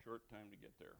short time to get there.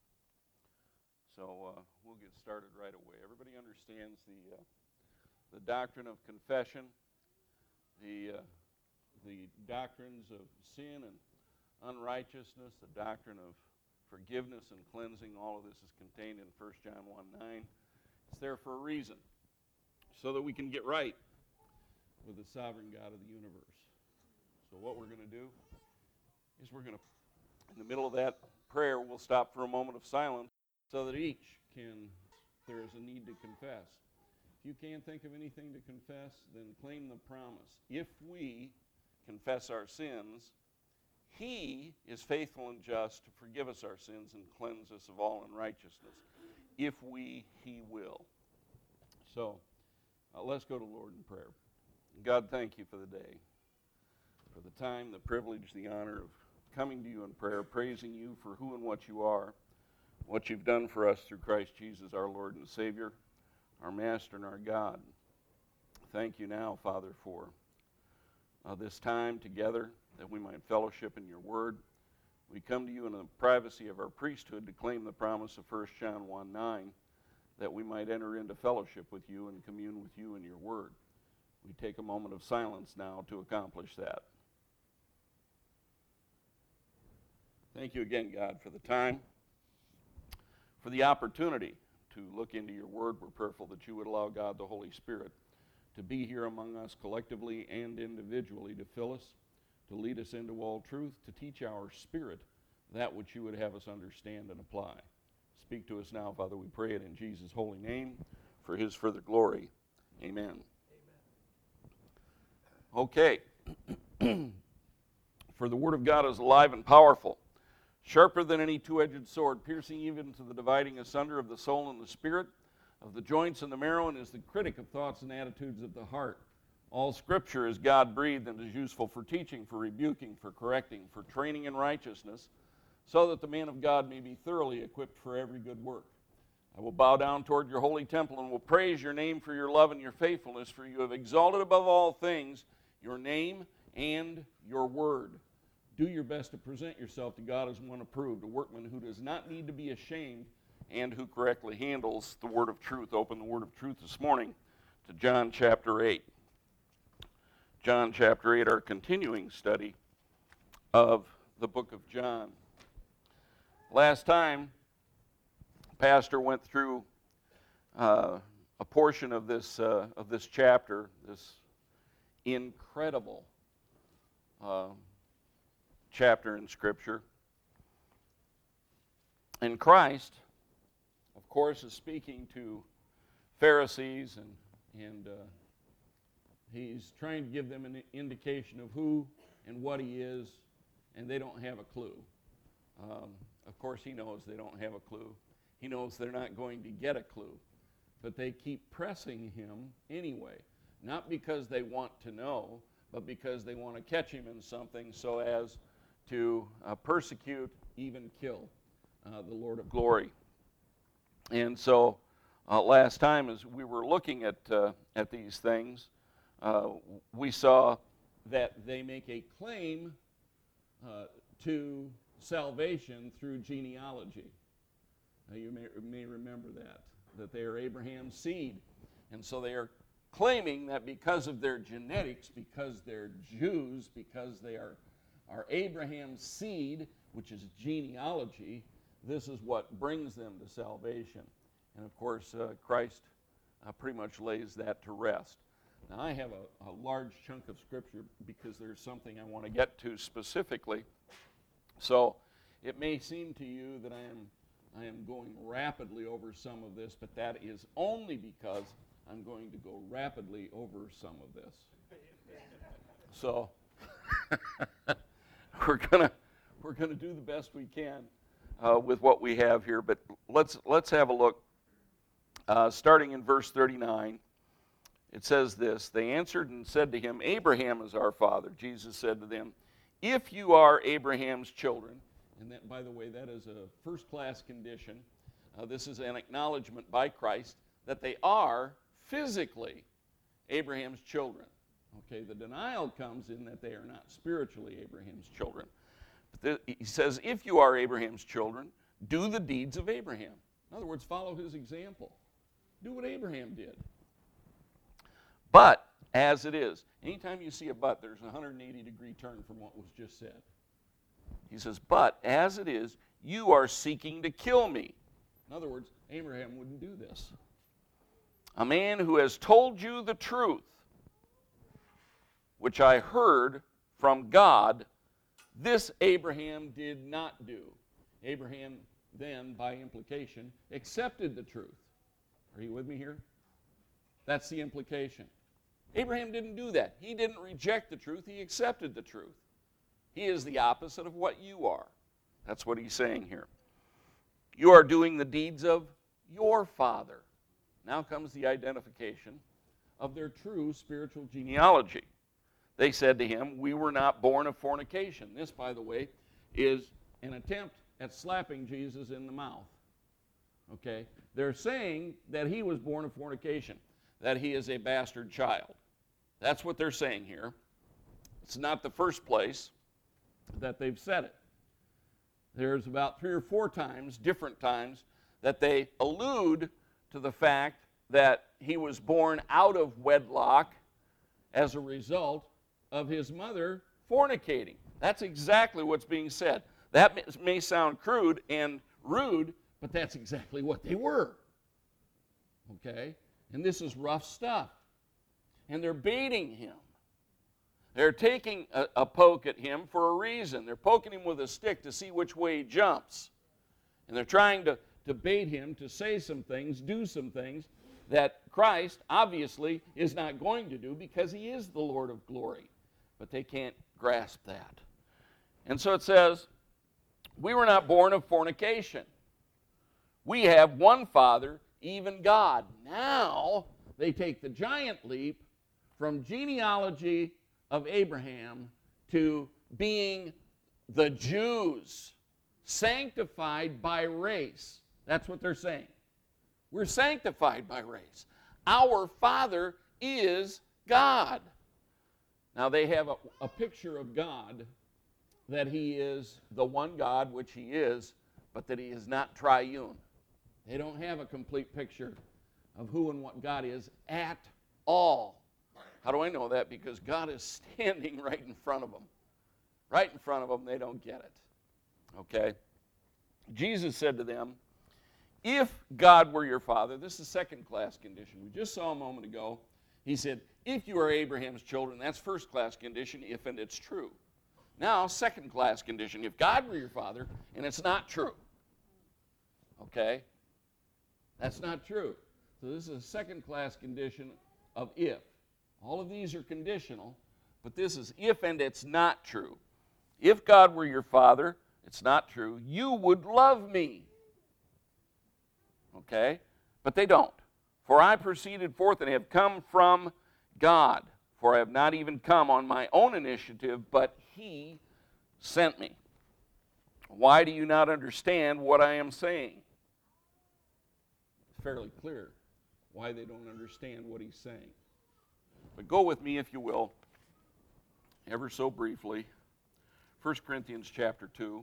So we'll get started right away. Everybody understands the doctrine of confession, the doctrines of sin and unrighteousness, the doctrine of forgiveness and cleansing. All of this is contained in 1 John 1:9. It's there for a reason, so that we can get right with the sovereign God of the universe. So what we're going to do is we're going to, in the middle of that prayer, we'll stop for a moment of silence so that each can, if there is a need to confess. If you can't think of anything to confess, then claim the promise. If we confess our sins, He is faithful and just to forgive us our sins and cleanse us of all unrighteousness. If we, He will. So, let's go to the Lord in prayer. God, thank you for the day, for the time, the privilege, the honor of coming to you in prayer, praising you for who and what you are, what you've done for us through Christ Jesus, our Lord and Savior, our Master and our God. Thank you now, Father, for this time together that we might fellowship in your word. We come to you in the privacy of our priesthood to claim the promise of 1 John 1:9, that we might enter into fellowship with you and commune with you in your word. We take a moment of silence now to accomplish that. Thank you again, God, for the time, for the opportunity to look into your word. We're prayerful that you would allow God, the Holy Spirit, to be here among us collectively and individually, to fill us, to lead us into all truth, to teach our spirit that which you would have us understand and apply. Speak to us now, Father, we pray it in Jesus' holy name, for his further glory. Amen. Okay. For the word of God is alive and powerful, sharper than any two-edged sword, piercing even to the dividing asunder of the soul and the spirit, of the joints and the marrow, and is the critic of thoughts and attitudes of the heart. All Scripture is God-breathed and is useful for teaching, for rebuking, for correcting, for training in righteousness, so that the man of God may be thoroughly equipped for every good work. I will bow down toward your holy temple and will praise your name for your love and your faithfulness, for you have exalted above all things your name and your word. Do your best to present yourself to God as one approved, a workman who does not need to be ashamed and who correctly handles the word of truth. Open the word of truth this morning to John chapter 8. John chapter 8, our continuing study of the book of John. Last time, Pastor went through a portion of this chapter, this incredible chapter in Scripture. And Christ, of course, is speaking to Pharisees, and he's trying to give them an indication of who and what he is, and they don't have a clue. Of course, he knows they don't have a clue. He knows they're not going to get a clue. But they keep pressing him anyway, not because they want to know, but because they want to catch him in something so as to persecute, even kill the Lord of glory. And so last time, as we were looking at these things, we saw that they make a claim to salvation through genealogy. You may remember that they are Abraham's seed. And so they are claiming that because of their genetics, because they're Jews, because they are Abraham's seed, which is genealogy, this is what brings them to salvation. And of course, Christ pretty much lays that to rest. Now, I have a large chunk of Scripture because there's something I want to get to specifically. So it may seem to you that I am going rapidly over some of this, but that is only because I'm going to go rapidly over some of this. So we're gonna do the best we can with what we have here. But let's have a look. Starting in verse 39, it says this: They answered and said to him, Abraham is our father. Jesus said to them, if you are Abraham's children, and that, by the way, that is a first-class condition. This is an acknowledgement by Christ that they are physically Abraham's children. Okay, the denial comes in that they are not spiritually Abraham's children. He says, if you are Abraham's children, do the deeds of Abraham. In other words, follow his example. Do what Abraham did. But as it is, anytime you see a but, there's a 180-degree turn from what was just said. He says, but as it is, you are seeking to kill me. In other words, Abraham wouldn't do this. A man who has told you the truth, which I heard from God, this Abraham did not do. Abraham then, by implication, accepted the truth. Are you with me here? That's the implication. Abraham didn't do that. He didn't reject the truth. He accepted the truth. He is the opposite of what you are. That's what he's saying here. You are doing the deeds of your father. Now comes the identification of their true spiritual genealogy. They said to him, we were not born of fornication. This, by the way, is an attempt at slapping Jesus in the mouth. Okay? They're saying that he was born of fornication, that he is a bastard child. That's what they're saying here. It's not the first place that they've said it. There's about 3 or 4 times, different times, that they allude to the fact that he was born out of wedlock as a result of his mother fornicating. That's exactly what's being said. That may sound crude and rude, but that's exactly what they were. Okay? And this is rough stuff. And they're baiting him. They're taking a poke at him for a reason. They're poking him with a stick to see which way he jumps. And they're trying to bait him to say some things, do some things that Christ obviously is not going to do because he is the Lord of glory. But they can't grasp that. And so it says, we were not born of fornication. We have one Father, even God. Now they take the giant leap from genealogy of Abraham to being the Jews, sanctified by race. That's what they're saying. We're sanctified by race. Our Father is God. Now they have a picture of God, that he is the one God, which he is, but that he is not triune. They don't have a complete picture of who and what God is at all. How do I know that? Because God is standing right in front of them. Right in front of them, they don't get it. Okay? Jesus said to them, if God were your father, this is second-class condition. We just saw a moment ago, he said, if you are Abraham's children, that's first-class condition, if and it's true. Now, second-class condition, if God were your father, and it's not true. Okay? That's not true. So this is a second-class condition of if. All of these are conditional, but this is if and it's not true. If God were your father, it's not true, you would love me. Okay? But they don't. For I proceeded forth and have come from God. For I have not even come on my own initiative, but he sent me. Why do you not understand what I am saying? It's fairly clear why they don't understand what he's saying. But go with me, if you will, ever so briefly, 1 Corinthians chapter 2.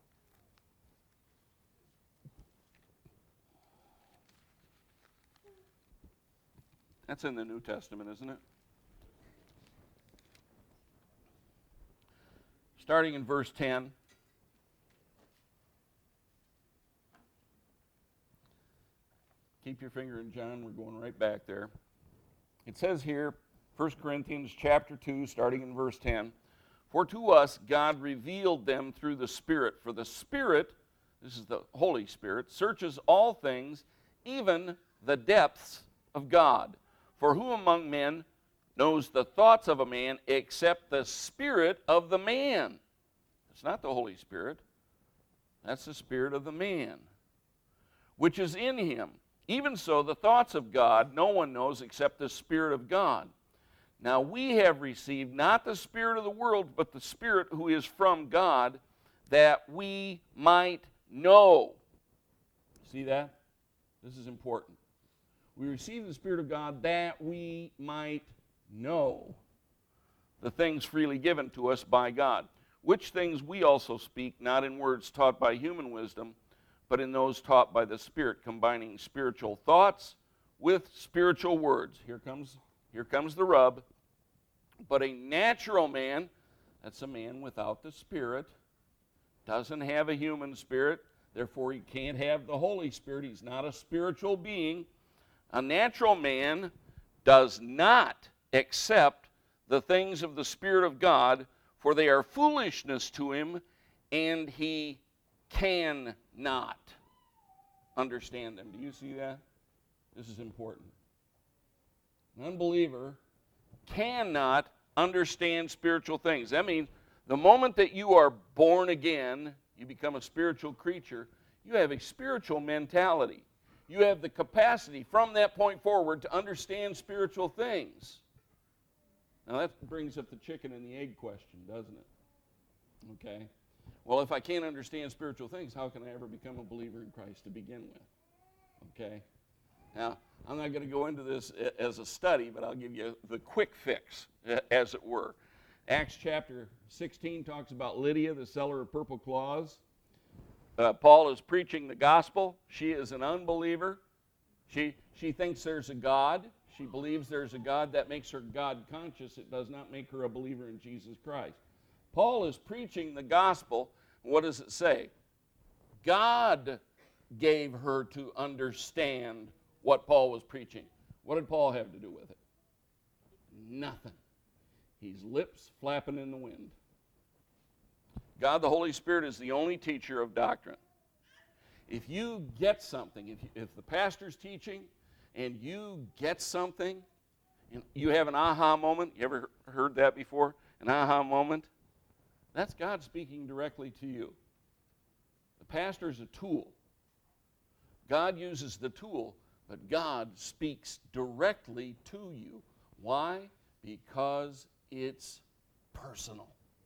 That's in the New Testament, isn't it? Starting in verse 10. Keep your finger in John. We're going right back there. It says here, 1 Corinthians chapter 2, starting in verse 10, for to us God revealed them through the Spirit. For the Spirit, this is the Holy Spirit, searches all things, even the depths of God. For who among men knows the thoughts of a man except the spirit of the man? It's not the Holy Spirit. That's the spirit of the man, which is in him. Even so, the thoughts of God no one knows except the Spirit of God. Now we have received not the spirit of the world, but the Spirit who is from God, that we might know. See that? This is important. We receive the Spirit of God that we might know the things freely given to us by God. which things we also speak, not in words taught by human wisdom, but in those taught by the Spirit, combining spiritual thoughts with spiritual words. Here comes the rub. But a natural man, that's a man without the Spirit, doesn't have a human spirit, therefore he can't have the Holy Spirit. He's not a spiritual being. A natural man does not accept the things of the Spirit of God, for they are foolishness to him, and he cannot understand them. Do you see that? This is important. An unbeliever cannot understand spiritual things. That means the moment that you are born again, you become a spiritual creature, you have a spiritual mentality. You have the capacity from that point forward to understand spiritual things. Now that brings up the chicken and the egg question, doesn't it? Okay. Well, if I can't understand spiritual things, how can I ever become a believer in Christ to begin with? Okay. Now, I'm not going to go into this as a study, but I'll give you the quick fix, as it were. Acts chapter 16 talks about Lydia, the seller of purple cloths. Paul is preaching the gospel. She is an unbeliever. She thinks there's a God. She believes there's a God. That makes her God conscious. It does not make her a believer in Jesus Christ. Paul is preaching the gospel. What does it say? God gave her to understand what Paul was preaching. What did Paul have to do with it? Nothing. He's lips flapping in the wind. God, the Holy Spirit, is the only teacher of doctrine. If you get something, if the pastor's teaching and you get something, and you have an aha moment, you ever heard that before? An aha moment? That's God speaking directly to you. The pastor's a tool. God uses the tool, but God speaks directly to you. Why? Because it's personal.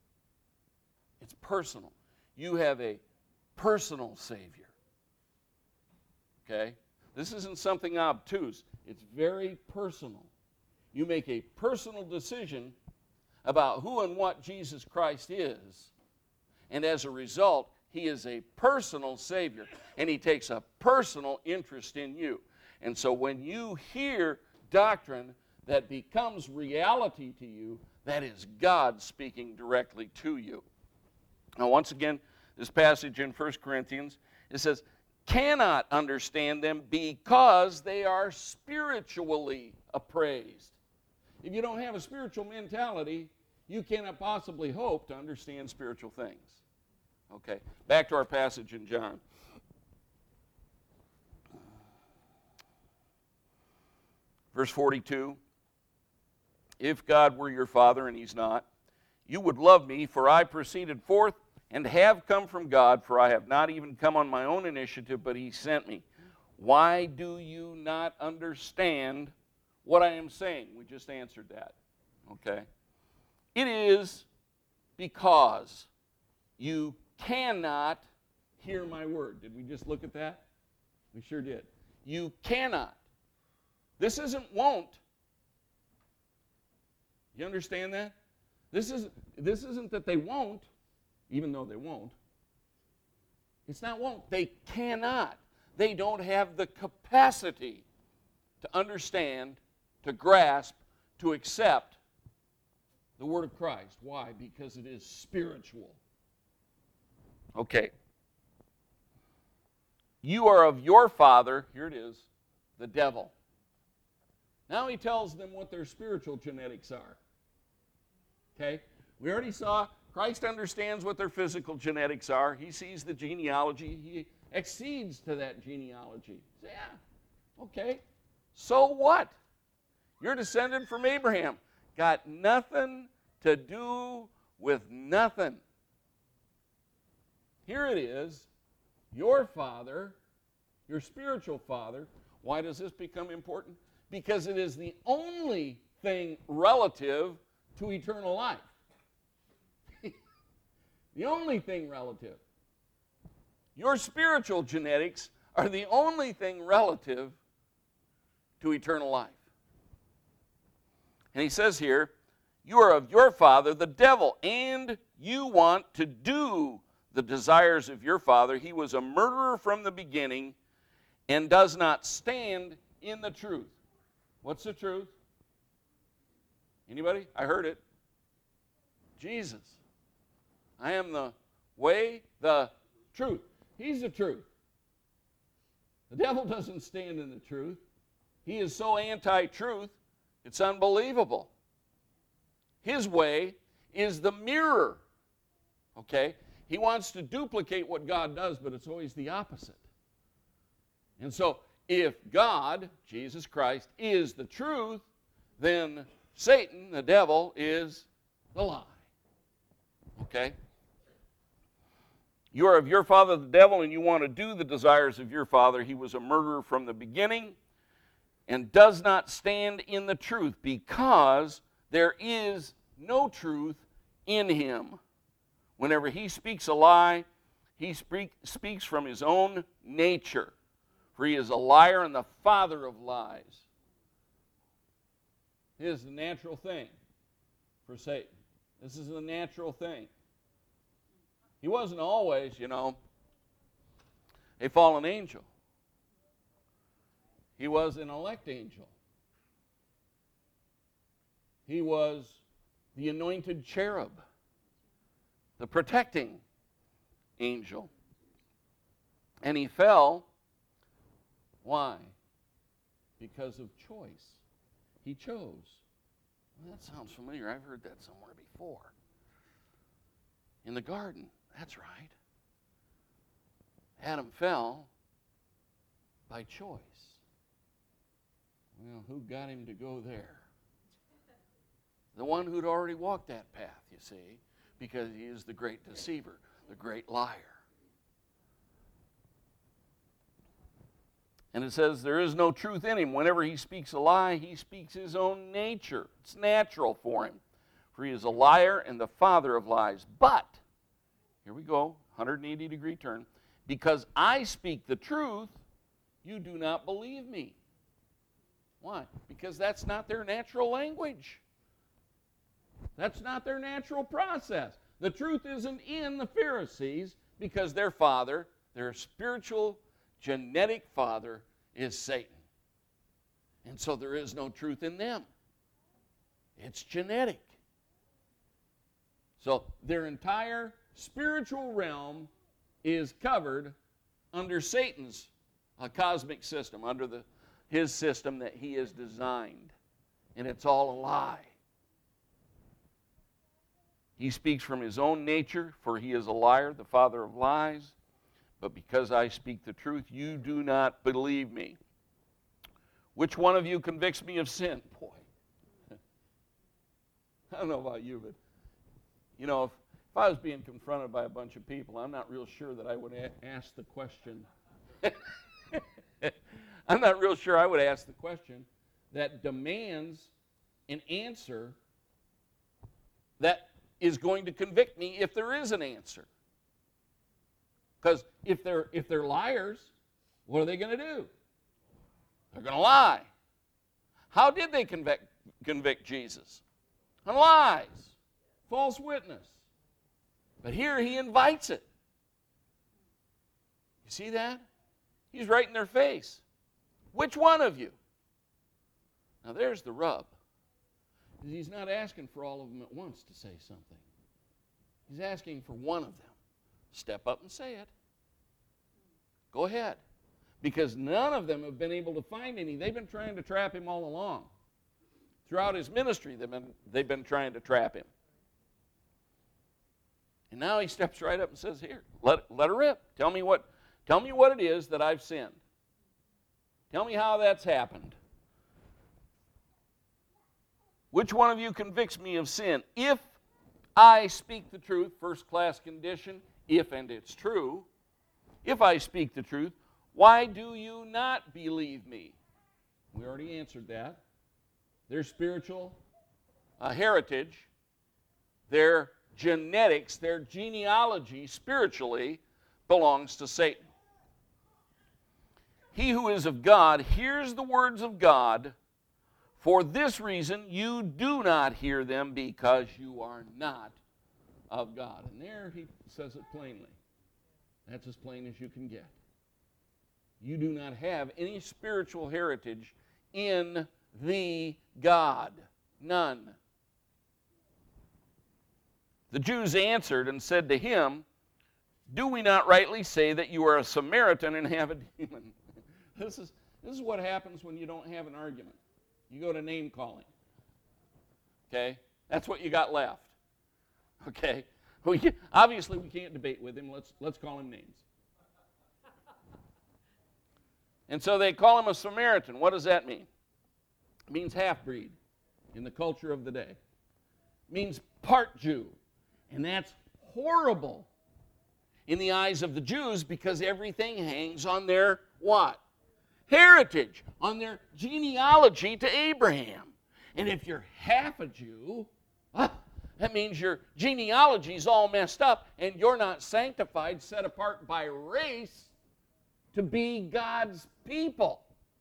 It's personal. You have a personal Savior. Okay? This isn't something obtuse. It's very personal. You make a personal decision about who and what Jesus Christ is, and as a result, He is a personal Savior, and He takes a personal interest in you. And so when you hear doctrine that becomes reality to you, that is God speaking directly to you. Now, once again, this passage in 1 Corinthians, it says, cannot understand them because they are spiritually appraised. If you don't have a spiritual mentality, you cannot possibly hope to understand spiritual things. Okay, back to our passage in John. Verse 42, if God were your Father, and He's not, you would love me, for I proceeded forth and have come from God, for I have not even come on my own initiative, but He sent me. Why do you not understand what I am saying? We just answered that. Okay? It is because you cannot hear my word. Did we just look at that? We sure did. You cannot. This isn't won't. You understand that? This isn't that they won't, even though they won't. It's not won't. They cannot. They don't have the capacity to understand, to grasp, to accept the Word of Christ. Why? Because it is spiritual. Okay. You are of your father, here it is, the devil. Now he tells them what their spiritual genetics are. Okay? We already saw Christ understands what their physical genetics are. He sees the genealogy. He accedes to that genealogy. So, yeah, okay. So what? You're descended from Abraham. Got nothing to do with nothing. Here it is, your father, your spiritual father. Why does this become important? Because it is the only thing relative to eternal life. The only thing relative. Your spiritual genetics are the only thing relative to eternal life. And he says here, You are of your father, the devil, and you want to do the desires of your father. He was a murderer from the beginning and does not stand in the truth. What's the truth? Anybody? I heard it. Jesus. I am the way, the truth. He's the truth. The devil doesn't stand in the truth. He is so anti-truth, it's unbelievable. His way is the mirror. Okay? He wants to duplicate what God does, but it's always the opposite. And so, if God, Jesus Christ, is the truth, then Satan, the devil, is the lie. Okay? You are of your father, the devil, and you want to do the desires of your father. He was a murderer from the beginning and does not stand in the truth because there is no truth in him. Whenever he speaks a lie, he speaks from his own nature, for he is a liar and the father of lies. It is the natural thing for Satan. This is the natural thing. He wasn't always, a fallen angel. He was an elect angel. He was the anointed cherub, the protecting angel. And he fell. Why? Because of choice. He chose. Well, that sounds familiar. I've heard that somewhere before. In the garden. That's right. Adam fell by choice. Well, who got him to go there? The one who'd already walked that path, you see, because he is the great deceiver, the great liar. And it says there is no truth in him. Whenever he speaks a lie, he speaks his own nature. It's natural for him, for he is a liar and the father of lies. But, here we go, 180-degree turn. Because I speak the truth, you do not believe me. Why? Because that's not their natural language. That's not their natural process. The truth isn't in the Pharisees because their father, their spiritual, genetic father, is Satan. And so there is no truth in them. It's genetic. So their entire spiritual realm is covered under Satan's cosmic system, under his system that he has designed. And it's all a lie. He speaks from his own nature, for he is a liar, the father of lies. But because I speak the truth, you do not believe me. Which one of you convicts me of sin? Boy, I don't know about you, but, if I was being confronted by a bunch of people, I'm not real sure that I would ask the question. I'm not real sure I would ask the question that demands an answer that is going to convict me if there is an answer. Because if they're liars, what are they going to do? They're going to lie. How did they convict Jesus? On lies, false witness. But here he invites it. You see that? He's right in their face. Which one of you? Now there's the rub. He's not asking for all of them at once to say something. He's asking for one of them. Step up and say it. Go ahead. Because none of them have been able to find any. They've been trying to trap him all along. Throughout his ministry, they've been trying to trap him. And now he steps right up and says, here, let her rip. Tell me what it is that I've sinned. Tell me how that's happened. Which one of you convicts me of sin? If I speak the truth, first class condition, if and it's true, if I speak the truth, why do you not believe me? We already answered that. Their spiritual heritage, their genetics, their genealogy spiritually belongs to Satan. He who is of God hears the words of God, For this reason you do not hear them, because you are not of God. And there he says it plainly. That's as plain as you can get. You do not have any spiritual heritage in the God. None. The Jews answered and said to him, do we not rightly say that you are a Samaritan and have a demon? This is what happens when you don't have an argument. You go to name calling. Okay? That's what you got left. Okay? Obviously, we can't debate with him. Let's call him names. And so they call him a Samaritan. What does that mean? It means half-breed in the culture of the day. It means part Jew. And that's horrible in the eyes of the Jews, because everything hangs on their what? Heritage, on their genealogy to Abraham. And if you're half a Jew, that means your genealogy is all messed up, and you're not sanctified, set apart by race to be God's people.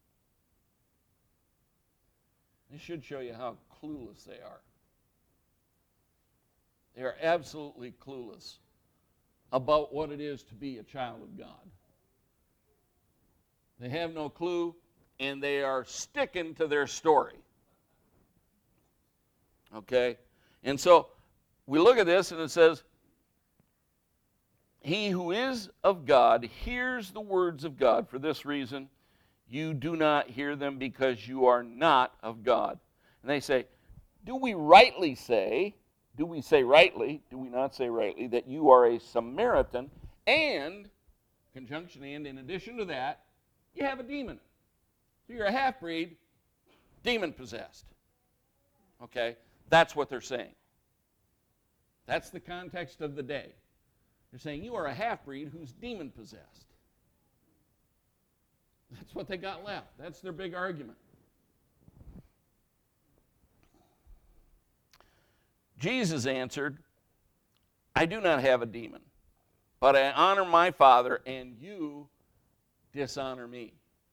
This should show you how clueless they are. They are absolutely clueless about what it is to be a child of God. They have no clue, and they are sticking to their story. Okay? And so we look at this, and it says, he who is of God hears the words of God. For this reason, you do not hear them, because you are not of God. And they say, do we rightly say, do we say rightly, do we not say rightly, that you are a Samaritan, and, conjunction and, in addition to that, you have a demon. So you're a half-breed, demon-possessed. Okay? That's what they're saying. That's the context of the day. They're saying you are a half-breed who's demon-possessed. That's what they got left. That's their big argument. Jesus answered, I do not have a demon, but I honor my Father, and you dishonor me.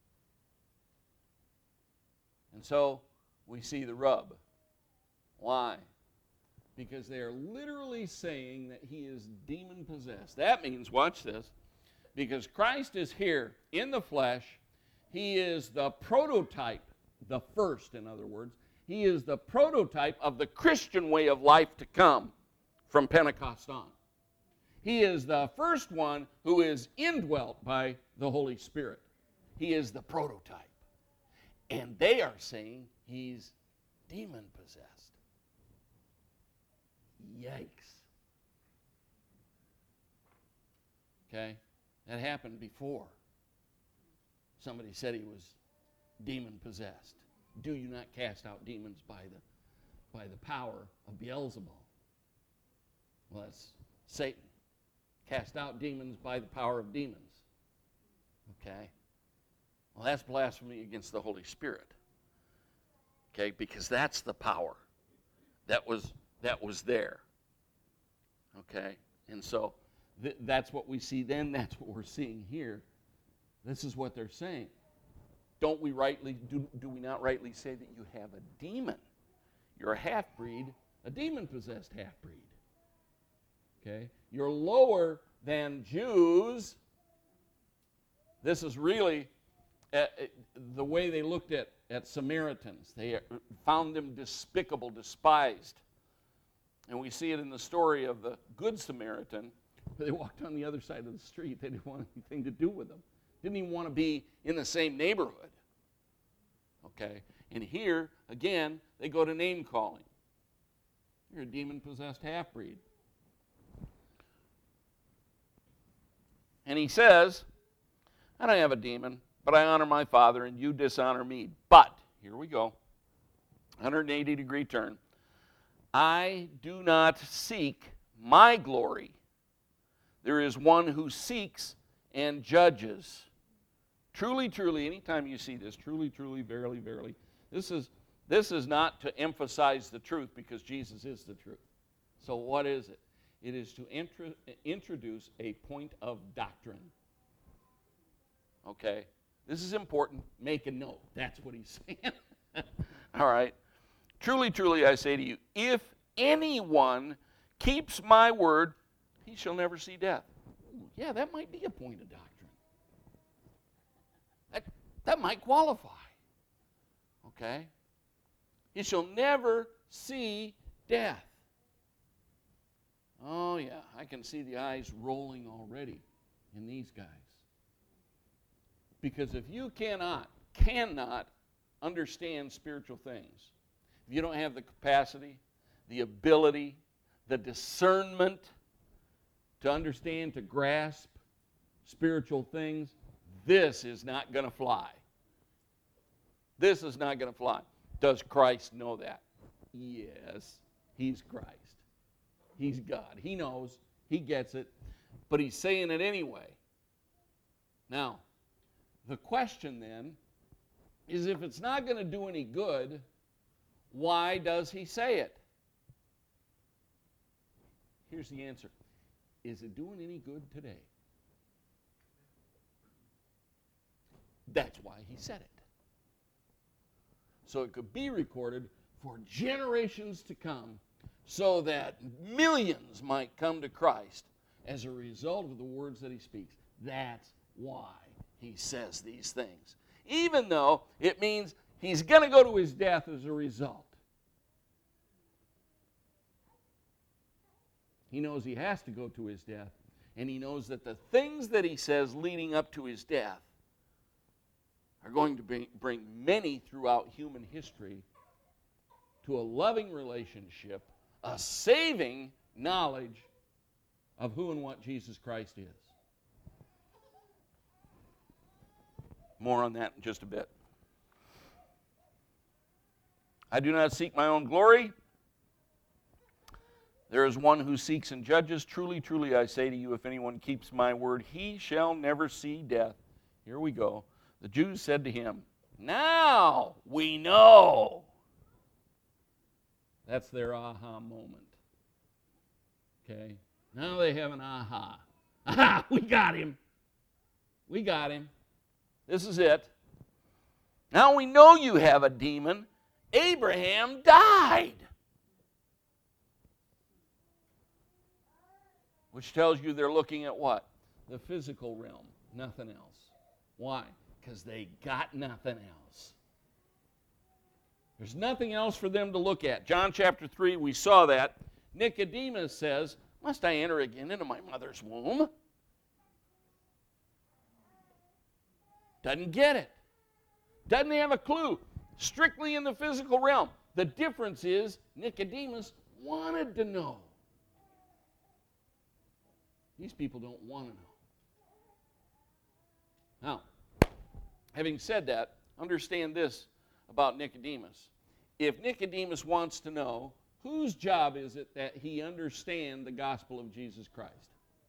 And so we see the rub. Why? Because they are literally saying that he is demon-possessed. That means, watch this, because Christ is here in the flesh, he is the prototype, the first, in other words. He is the prototype of the Christian way of life to come from Pentecost on. He is the first one who is indwelt by the Holy Spirit. He is the prototype. And they are saying he's demon-possessed. Yikes. Okay? That happened before. Somebody said he was demon-possessed. Do you not cast out demons by the power of Beelzebul? Well, that's Satan. Cast out demons by the power of demons. Okay? Well, that's blasphemy against the Holy Spirit. Okay? Because that's the power that was there. Okay? And so that's what we see then. That's what we're seeing here. This is what they're saying. Do we not rightly say that you have a demon? You're a half-breed, a demon-possessed half-breed. Okay? You're lower than Jews. This is really the way they looked at Samaritans. They found them despicable, despised. And we see it in the story of the Good Samaritan, where they walked on the other side of the street. They didn't want anything to do with them. Didn't even want to be in the same neighborhood. Okay? And here, again, they go to name calling. You're a demon-possessed half-breed. And he says, I don't have a demon, but I honor my Father, and you dishonor me. But, here we go, 180-degree turn. I do not seek my glory. There is one who seeks and judges. Truly, truly, anytime you see this, truly, truly, verily, verily, this is not to emphasize the truth, because Jesus is the truth. So what is it? It is to introduce a point of doctrine. Okay? This is important. Make a note. That's what he's saying. All All right. Truly, truly, I say to you, if anyone keeps my word, he shall never see death. Ooh, yeah, that might be a point of doctrine. That might qualify. Okay? He shall never see death. Oh, yeah, I can see the eyes rolling already in these guys. Because if you cannot understand spiritual things, if you don't have the capacity, the ability, the discernment to understand, to grasp spiritual things, this is not going to fly. This is not going to fly. Does Christ know that? Yes, he's Christ. He's God. He knows. He gets it. But he's saying it anyway. Now, the question then is, if it's not going to do any good, why does he say it? Here's the answer. Is it doing any good today? That's why he said it. So it could be recorded for generations to come, so that millions might come to Christ as a result of the words that he speaks. That's why he says these things. Even though it means he's going to go to his death as a result. He knows he has to go to his death, and he knows that the things that he says leading up to his death are going to bring many throughout human history to a loving relationship, a saving knowledge of who and what Jesus Christ is. More on that in just a bit. I do not seek my own glory. There is one who seeks and judges. Truly, truly, I say to you, if anyone keeps my word, he shall never see death. Here we go. The Jews said to him, now we know. That's their aha moment. Okay? Now they have an aha. Aha, we got him. We got him. This is it. Now we know you have a demon. Abraham died. Which tells you they're looking at what? The physical realm, nothing else. Why? Because they got nothing else. There's nothing else for them to look at. John chapter 3, we saw that. Nicodemus says, must I enter again into my mother's womb? Doesn't get it. Doesn't have a clue. Strictly in the physical realm. The difference is Nicodemus wanted to know. These people don't want to know. Now, having said that, understand this about Nicodemus. If Nicodemus wants to know, whose job is it that he understand the gospel of Jesus Christ?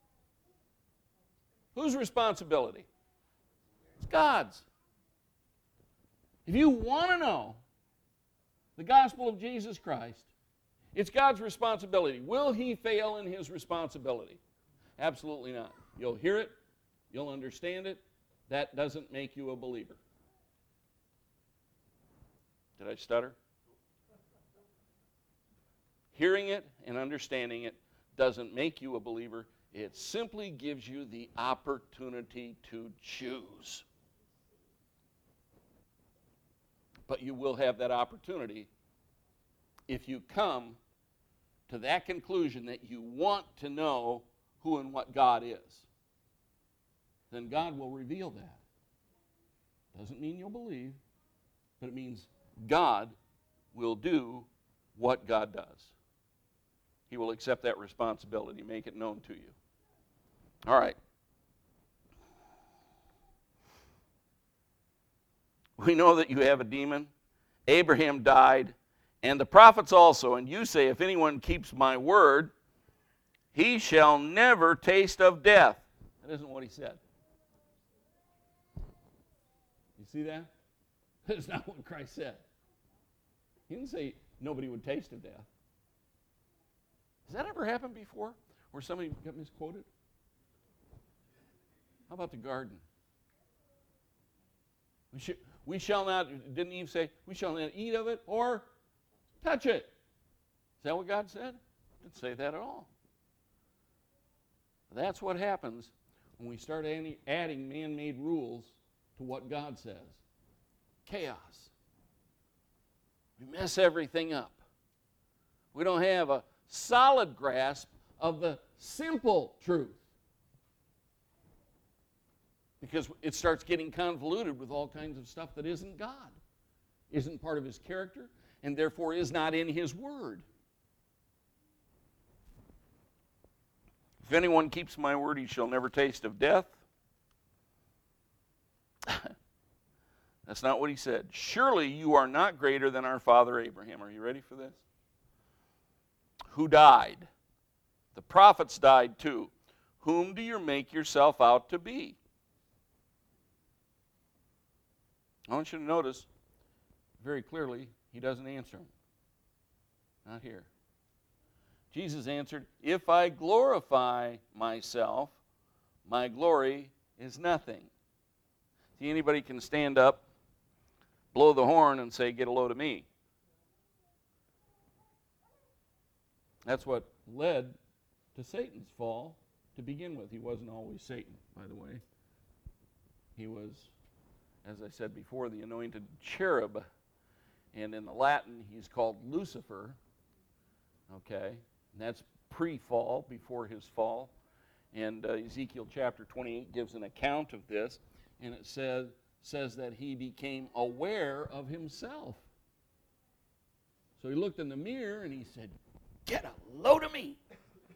Whose responsibility? It's God's. If you want to know the gospel of Jesus Christ, it's God's responsibility. Will he fail in his responsibility? Absolutely not. You'll hear it. You'll understand it. That doesn't make you a believer. Did I stutter? Hearing it and understanding it doesn't make you a believer. It simply gives you the opportunity to choose. But you will have that opportunity if you come to that conclusion that you want to know who and what God is. Then God will reveal that. Doesn't mean you'll believe, but it means God will do what God does. He will accept that responsibility, make it known to you. All right. We know that you have a demon. Abraham died, and the prophets also. And you say, if anyone keeps my word, he shall never taste of death. That isn't what he said. You see that? That's not what Christ said. He didn't say nobody would taste of death. Has that ever happened before, where somebody got misquoted? How about the garden? We shall not, didn't Eve say, we shall not eat of it or touch it? Is that what God said? Didn't say that at all. That's what happens when we start adding man-made rules to what God says. Chaos. We mess everything up. We don't have a solid grasp of the simple truth, because it starts getting convoluted with all kinds of stuff that isn't God, isn't part of His character, and therefore is not in His Word. If anyone keeps my word, he shall never taste of death. That's not what he said. Surely you are not greater than our father Abraham. Are you ready for this? Who died? The prophets died too. Whom do you make yourself out to be? I want you to notice very clearly he doesn't answer him. Not here. Jesus answered, if I glorify myself, my glory is nothing. See, anybody can stand up, blow the horn, and say, get a load of me. That's what led to Satan's fall to begin with. He wasn't always Satan, by the way. He was, as I said before, the anointed cherub. And in the Latin, he's called Lucifer. Okay? And that's pre-fall, before his fall. And Ezekiel chapter 28 gives an account of this. And it says that he became aware of himself. So he looked in the mirror and he said, get a load of me.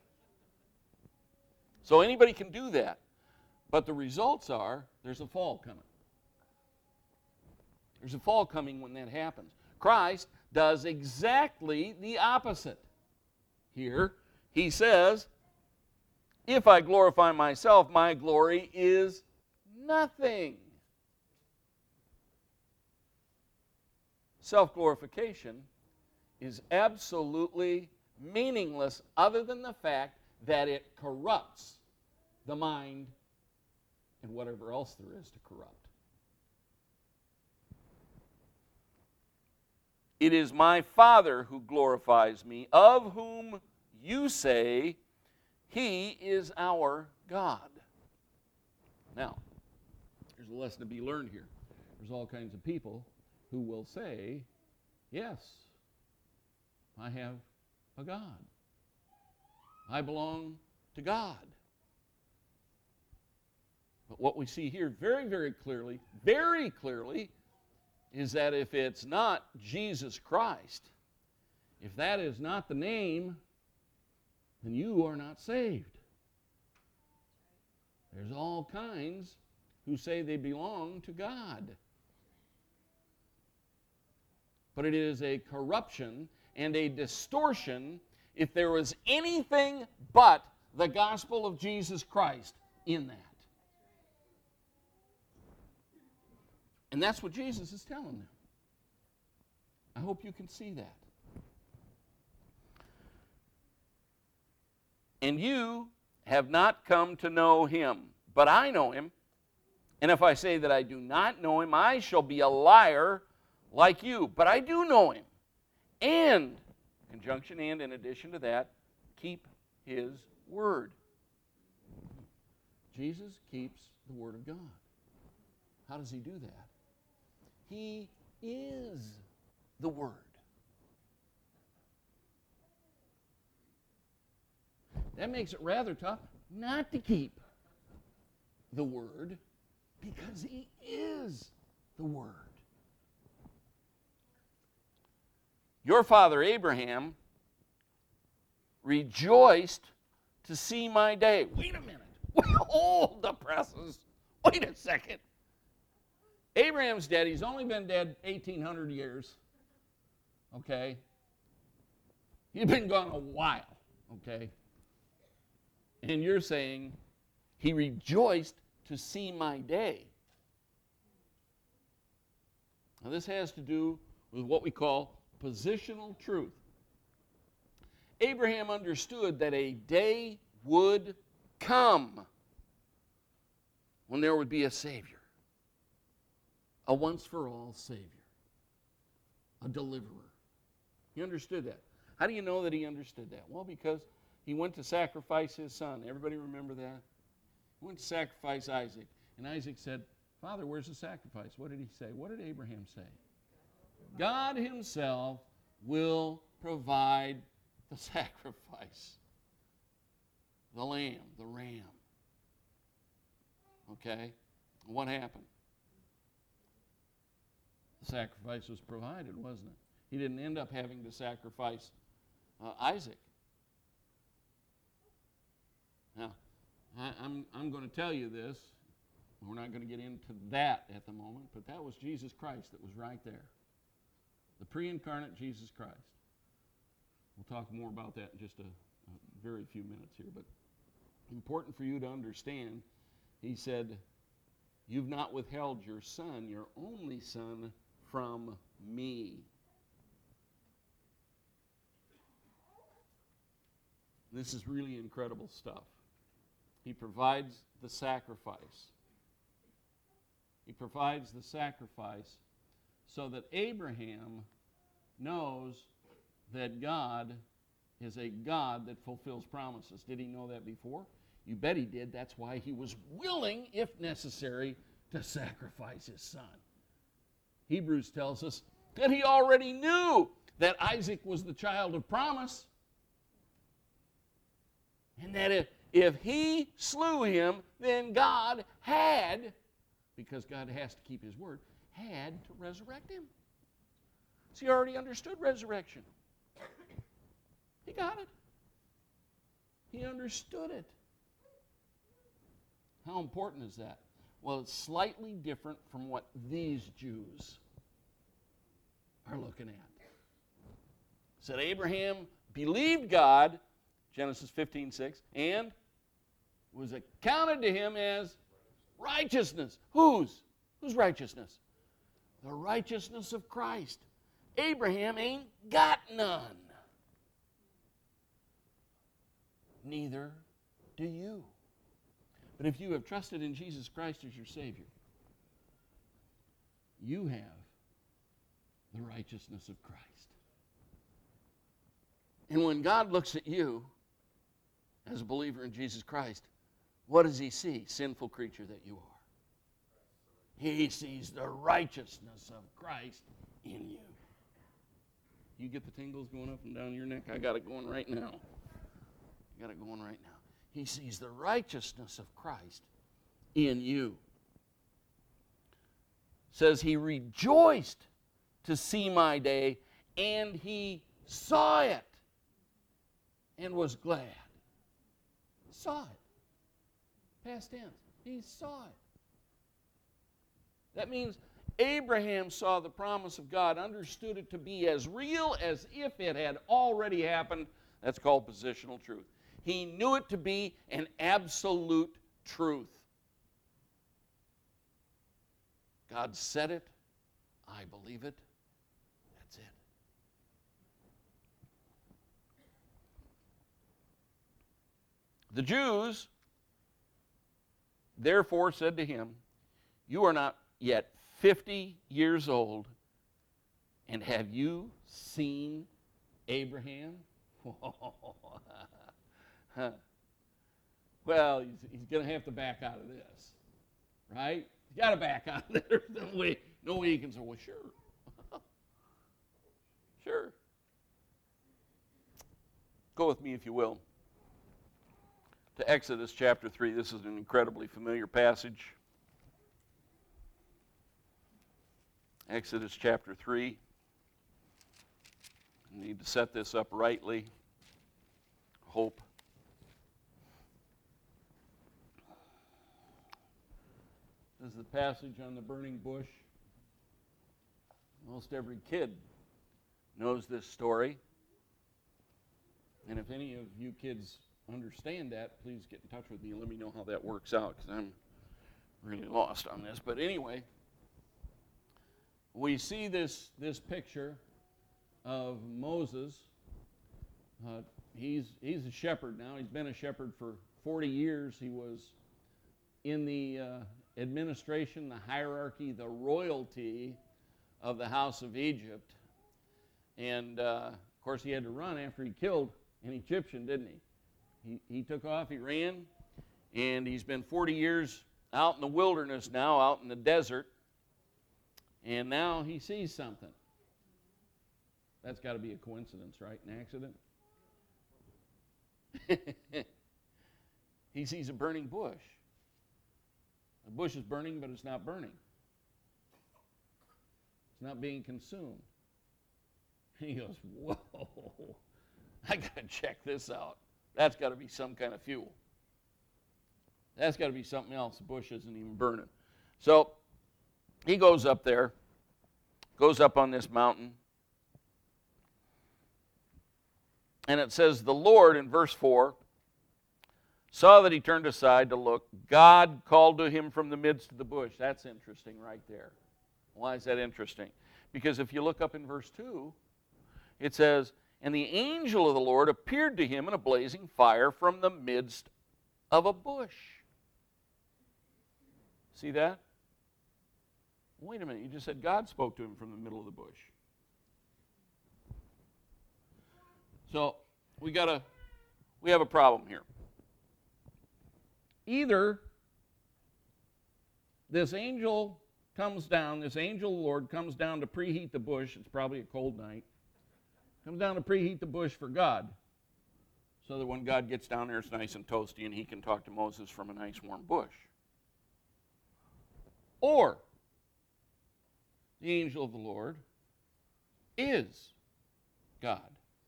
So anybody can do that. But the results are, there's a fall coming. There's a fall coming when that happens. Christ does exactly the opposite. Here, he says, if I glorify myself, my glory is nothing. Self-glorification is absolutely meaningless other than the fact that it corrupts the mind and whatever else there is to corrupt. It is my Father who glorifies me, of whom you say He is our God. Now, there's a lesson to be learned here. There's all kinds of people who will say, yes, I have a God. I belong to God. But what we see here very, very clearly, is that if it's not Jesus Christ, if that is not the name, then you are not saved. There's all kinds who say they belong to God. But it is a corruption and a distortion if there was anything but the gospel of Jesus Christ in that. And that's what Jesus is telling them. I hope you can see that. And you have not come to know Him, but I know Him. And if I say that I do not know Him, I shall be a liar like you. But I do know Him. And, conjunction and, in addition to that, keep His word. Jesus keeps the word of God. How does He do that? He is the Word. That makes it rather tough not to keep the Word, because He is the Word. Your father Abraham rejoiced to see my day. Wait a minute. Hold the presses. Wait a second. Abraham's dead. He's only been dead 1,800 years. Okay? He's been gone a while. Okay? And you're saying he rejoiced to see my day. Now this has to do with what we call positional truth. Abraham understood that a day would come when there would be a Savior. a once-for-all Savior, a deliverer. He understood that. How do you know that he understood that? Well, because he went to sacrifice his son. Everybody remember that? He went to sacrifice Isaac. And Isaac said, Father, where's the sacrifice? What did he say? What did Abraham say? God himself will provide the sacrifice. The lamb, the ram. Okay? What happened? The sacrifice was provided, wasn't it? He didn't end up having to sacrifice Isaac. Now, I'm going to tell you this. We're not going to get into that at the moment, but that was Jesus Christ that was right there. The pre-incarnate Jesus Christ. We'll talk more about that in just a very few minutes here, but important for you to understand, he said, you've not withheld your son, your only son, from me. This is really incredible stuff. He provides the sacrifice. He provides the sacrifice so that Abraham knows that God is a God that fulfills promises. Did he know that before? You bet he did. That's why he was willing, if necessary, to sacrifice his son. Hebrews tells us that he already knew that Isaac was the child of promise. And that if he slew him, then God had, because God has to keep his word, had to resurrect him. So he already understood resurrection. He got it. He understood it. How important is that? Well, it's slightly different from what these Jews are looking at. It said Abraham believed God, Genesis 15:6, and was accounted to him as righteousness. Whose righteousness? The righteousness of Christ. Abraham ain't got none. Neither do you. But if you have trusted in Jesus Christ as your Savior, you have the righteousness of Christ. And when God looks at you as a believer in Jesus Christ, what does he see? Sinful creature that you are. He sees the righteousness of Christ in you. You get the tingles going up and down your neck? I got it going right now. I got it going right now. He sees the righteousness of Christ in you. It says he rejoiced to see my day, and he saw it and was glad. Saw it. Past tense. He saw it. That means Abraham saw the promise of God, understood it to be as real as if it had already happened. That's called positional truth. He knew it to be an absolute truth. God said it. I believe it. That's it. The Jews therefore said to him, you are not yet 50 years old, and have you seen Abraham? Well, he's going to have to back out of this, right? He's got to back out of it. There's no way he can say, well, sure. Sure. Go with me, if you will, to Exodus chapter 3. This is an incredibly familiar passage. Exodus chapter 3. I need to set this up rightly. Hope. This is the passage on the burning bush. Most every kid knows this story. And if any of you kids understand that, please get in touch with me and let me know how that works out, because I'm really lost on this. But anyway, we see this picture of Moses. He's a shepherd now. He's been a shepherd for 40 years. He was in the administration, the hierarchy, the royalty of the house of Egypt. And, of course, he had to run after he killed an Egyptian, didn't he? He took off, he ran, and he's been 40 years out in the wilderness now, out in the desert, and now he sees something. That's got to be a coincidence, right? An accident? He sees a burning bush. The bush is burning, but it's not burning. It's not being consumed. He goes, whoa, I got to check this out. That's got to be some kind of fuel. That's got to be something else. The bush isn't even burning. So he goes up there, goes up on this mountain, and it says, the Lord, in verse 4, saw that he turned aside to look. God called to him from the midst of the bush. That's interesting right there. Why is that interesting? Because if you look up in verse 2, it says, and the angel of the Lord appeared to him in a blazing fire from the midst of a bush. See that? Wait a minute, you just said God spoke to him from the middle of the bush. So we have a problem here. Either this angel comes down, this angel of the Lord comes down to preheat the bush, it's probably a cold night, comes down to preheat the bush for God, so that when God gets down there it's nice and toasty and he can talk to Moses from a nice warm bush. Or the angel of the Lord is God.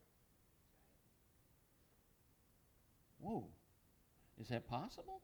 Whoa, is that possible?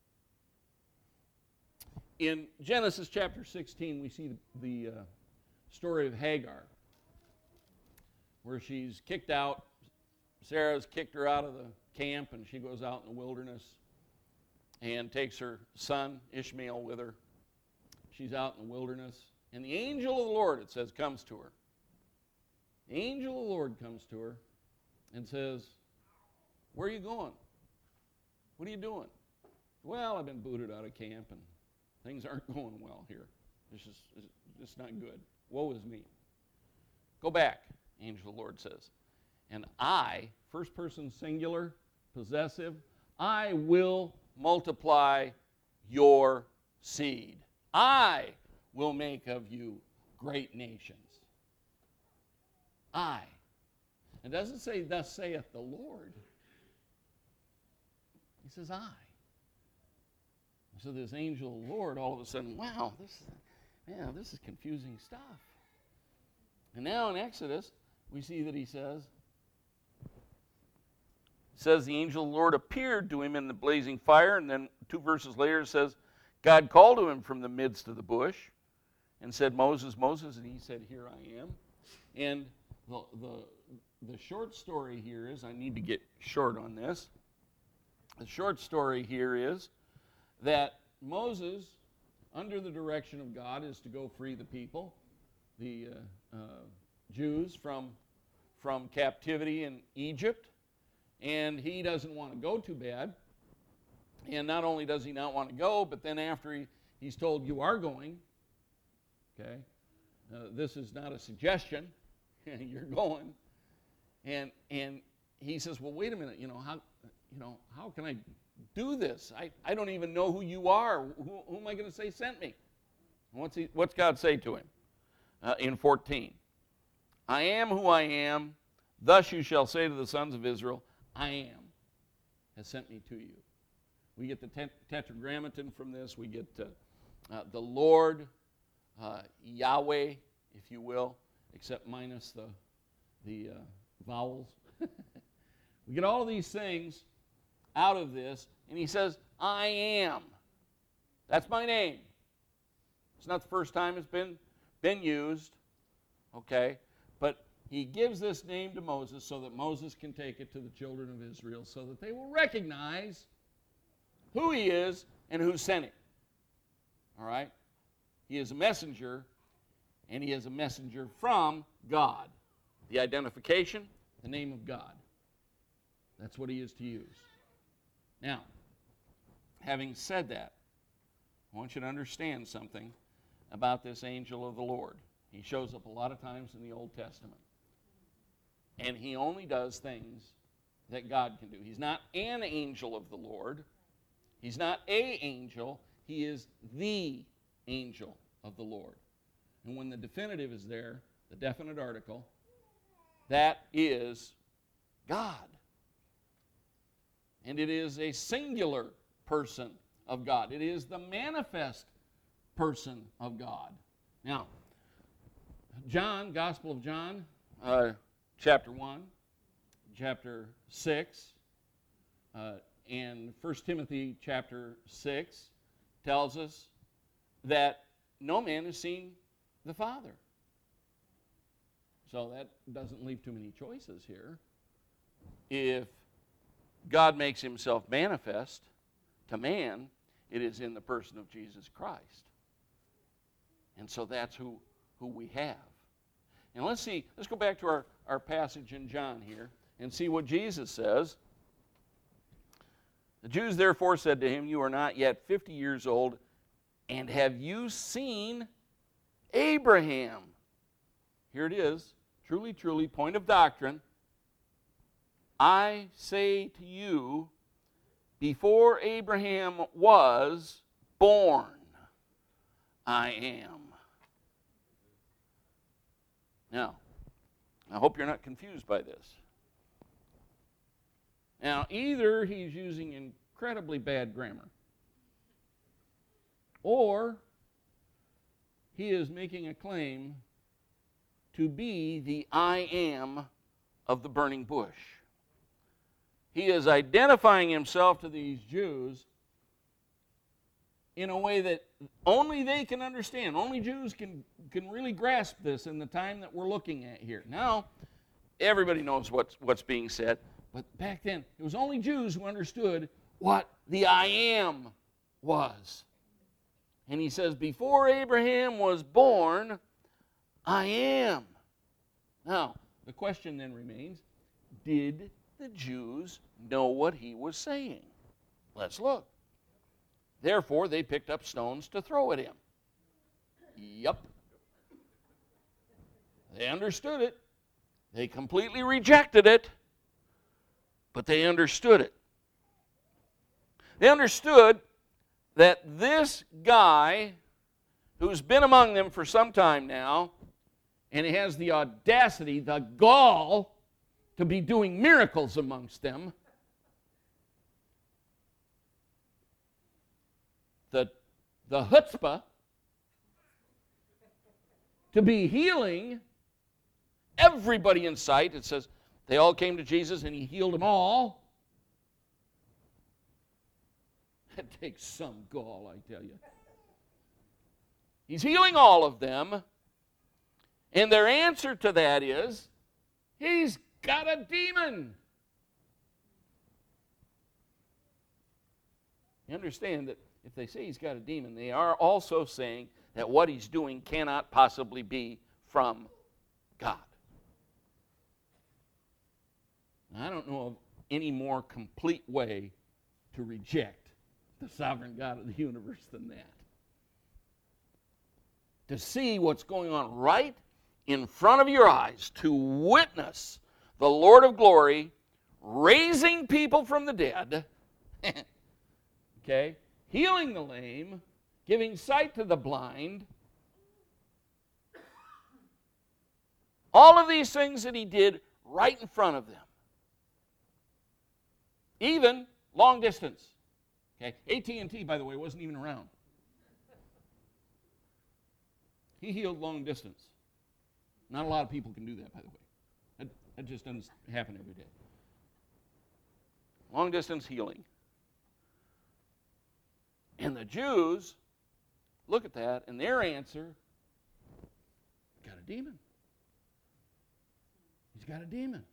In Genesis chapter 16, we see the story of Hagar, where she's kicked out. Sarah's kicked her out of the camp, and she goes out in the wilderness and takes her son Ishmael with her. She's out in the wilderness, and the angel of the Lord, it says, comes to her. The angel of the Lord comes to her and says, where are you going? What are you doing? Well, I've been booted out of camp, and things aren't going well here. It's just not good. Woe is me. Go back, angel of the Lord says. And I, first person singular, possessive, I will multiply your seed. I will make of you great nations. I. It doesn't say, thus saith the Lord. He says, I. So this angel of the Lord, all of a sudden, wow, this is confusing stuff. And now in Exodus, we see that he says the angel of the Lord appeared to him in the blazing fire, and then 2 verses later it says, God called to him from the midst of the bush and said, Moses, Moses, and he said, here I am. And the short story here is, I need to get short on this. The short story here is that Moses, under the direction of God, is to go free the people, the Jews, from captivity in Egypt. And he doesn't want to go too bad. And not only does he not want to go, but then after he's told you are going, okay, this is not a suggestion, you're going. And he says, well, wait a minute, how can I do this? I don't even know who you are. Who am I going to say sent me? What's God say to him in 14? I am who I am. Thus you shall say to the sons of Israel, I am has sent me to you. We get the tetragrammaton from this. We get the Lord, Yahweh, if you will, except minus the vowels. We get all of these things out of this, and he says, I am. That's my name. It's not the first time it's been used, okay? But he gives this name to Moses so that Moses can take it to the children of Israel so that they will recognize who he is and who sent him. All right? He is a messenger, and he is a messenger from God. The identification, the name of God. That's what he is to use. Now, having said that, I want you to understand something about this angel of the Lord. He shows up a lot of times in the Old Testament. And he only does things that God can do. He's not an angel of the Lord. He's not a angel. He is the angel of the Lord. And when the definitive is there, the definite article, that is God. And it is a singular person of God. It is the manifest person of God. Now, John, Gospel of John, chapter 1, chapter 6, and 1 Timothy chapter 6 tells us that no man has seen the Father. So that doesn't leave too many choices here. If God makes himself manifest to man, it is in the person of Jesus Christ. And so that's who we have. And let's go back to our passage in John here and see what Jesus says. The Jews therefore said to him, "You are not yet 50 years old, and have you seen Abraham?" Here it is, truly, truly, point of doctrine. I say to you, before Abraham was born, I am. Now, I hope you're not confused by this. Now, either he's using incredibly bad grammar, or he is making a claim to be the I am of the burning bush. He is identifying himself to these Jews in a way that only they can understand. Only Jews can really grasp this in the time that we're looking at here. Now, everybody knows what's being said, but back then, it was only Jews who understood what the I am was. And he says, before Abraham was born, I am. Now, the question then remains, did the Jews know what he was saying? Let's look. Therefore, they picked up stones to throw at him. Yep. They understood it. They completely rejected it, but they understood it. They understood that this guy, who's been among them for some time now, and he has the audacity, the gall, to be doing miracles amongst them, the chutzpah to be healing everybody in sight. It says they all came to Jesus and he healed them all. That takes some gall, I tell you. He's healing all of them, and their answer to that is, he's got a demon. You understand that if they say he's got a demon, they are also saying that what he's doing cannot possibly be from God. Now, I don't know of any more complete way to reject the sovereign God of the universe than that. To see what's going on right in front of your eyes, to witness the Lord of glory raising people from the dead, okay, healing the lame, giving sight to the blind, all of these things that he did right in front of them. Even long distance. Okay, AT&T, by the way, wasn't even around. He healed long distance. Not a lot of people can do that, by the way. That just doesn't happen every day. Long distance healing. And the Jews look at that, and their answer, got a demon. He's got a demon.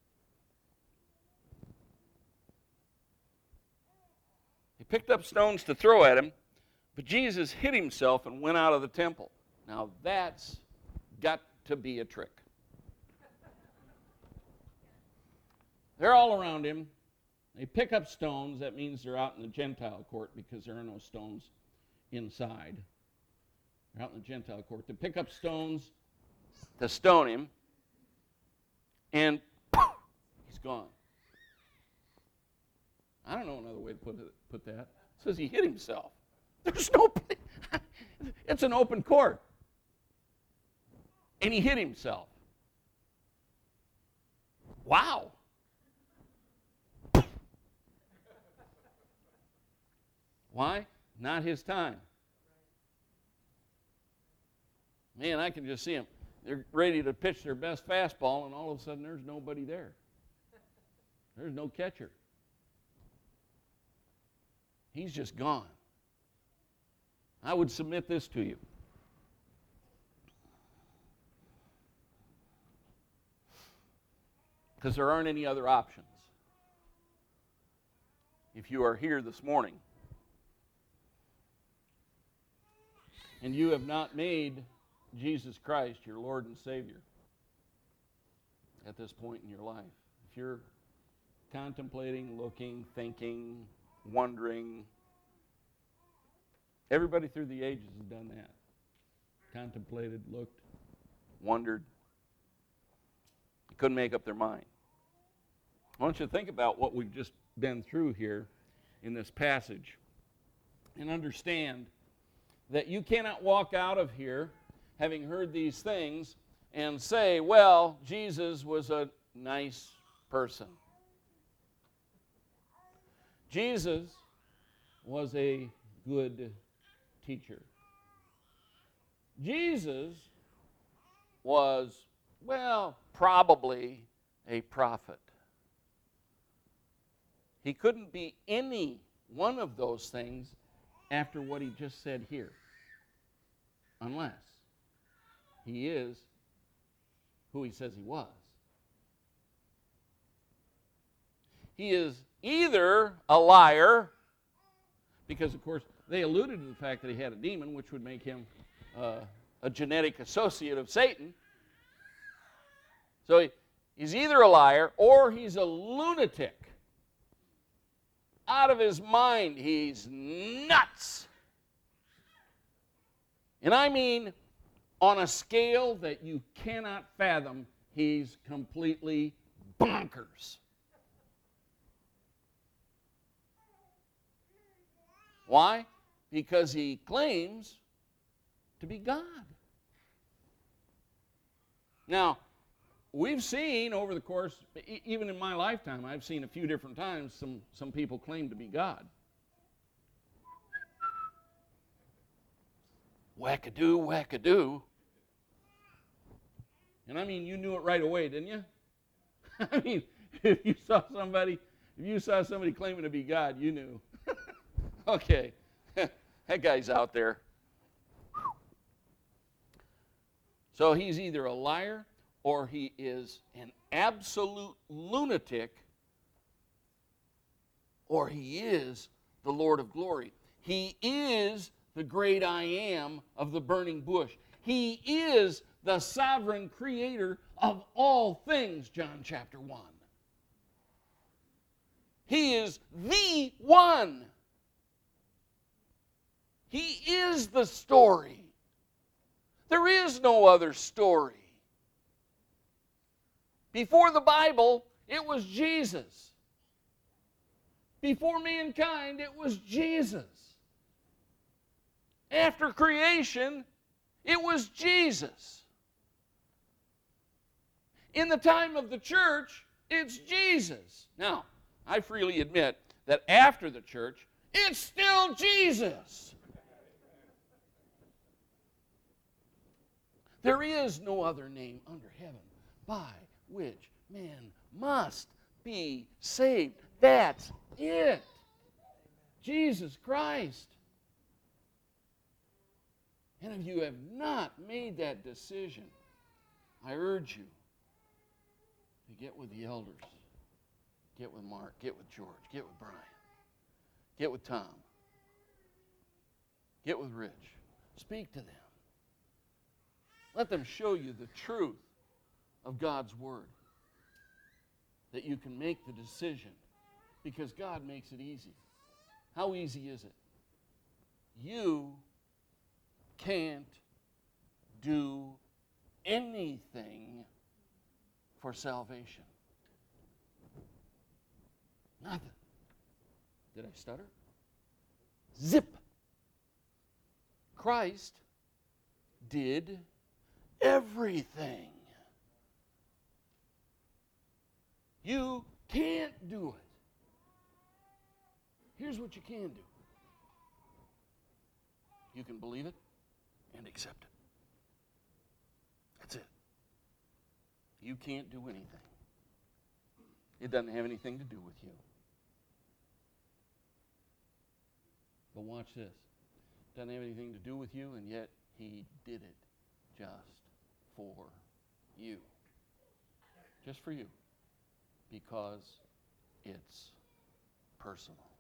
He picked up stones to throw at him, but Jesus hid himself and went out of the temple. Now that's got to be a trick. They're all around him. They pick up stones. That means they're out in the Gentile court because there are no stones inside. They're out in the Gentile court. They pick up stones to stone him, and he's gone. I don't know another way to put that. It says he hit himself. There's no... It's an open court. And he hit himself. Wow. Why? Not his time. Man, I can just see him. They're ready to pitch their best fastball, and all of a sudden there's nobody there. There's no catcher. He's just gone. I would submit this to you. Because there aren't any other options. If you are here this morning and you have not made Jesus Christ your Lord and Savior at this point in your life, if you're contemplating, looking, thinking, wondering, everybody through the ages has done that. Contemplated, looked, wondered. Couldn't make up their mind. I want you to think about what we've just been through here in this passage and understand that you cannot walk out of here having heard these things and say, well, Jesus was a nice person. Jesus was a good teacher. Jesus was, well, probably a prophet. He couldn't be any one of those things after what he just said here, unless he is who he says he was. He is either a liar, because, of course, they alluded to the fact that he had a demon, which would make him a genetic associate of Satan. So he's either a liar or he's a lunatic. Out of his mind. He's nuts. And I mean, on a scale that you cannot fathom, he's completely bonkers. Why? Because he claims to be God. Now, we've seen over the course, even in my lifetime, I've seen a few different times some people claim to be God. Wackadoo, wackadoo. And I mean, you knew it right away, didn't you? I mean, if you saw somebody claiming to be God, you knew. Okay, that guy's out there. So he's either a liar or he is an absolute lunatic, or he is the Lord of glory. He is the great I am of the burning bush. He is the sovereign creator of all things, John chapter 1. He is the one. He is the story. There is no other story. Before the Bible, it was Jesus. Before mankind, it was Jesus. After creation, it was Jesus. In the time of the church, it's Jesus. Now, I freely admit that after the church, it's still Jesus. There is no other name under heaven by which man must be saved. That's it. Jesus Christ. And if you have not made that decision, I urge you to get with the elders. Get with Mark. Get with George. Get with Brian. Get with Tom. Get with Rich. Speak to them. Let them show you the truth of God's Word, that you can make the decision, because God makes it easy. How easy is it? You can't do anything for salvation. Nothing. Did I stutter? Zip. Christ did everything. You can't do it. Here's what you can do. You can believe it and accept it. That's it. You can't do anything. It doesn't have anything to do with you. But watch this. It doesn't have anything to do with you, and yet He did it just for you. Just for you. Because it's personal.